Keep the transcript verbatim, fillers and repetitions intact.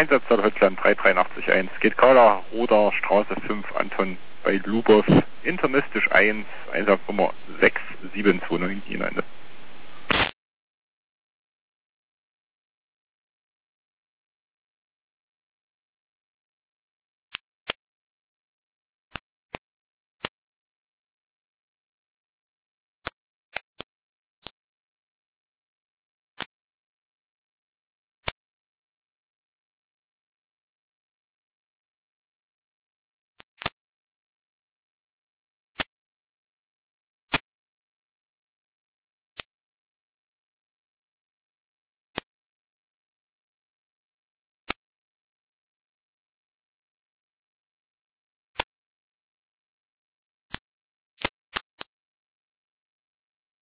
Einsatzzahl Holzland drei drei acht eins, geht Kala, Roder, Straße fünf, Anton bei Lubow, intermistisch eins, Einsatznummer sechs sieben zwei neun, Ihnen Ende.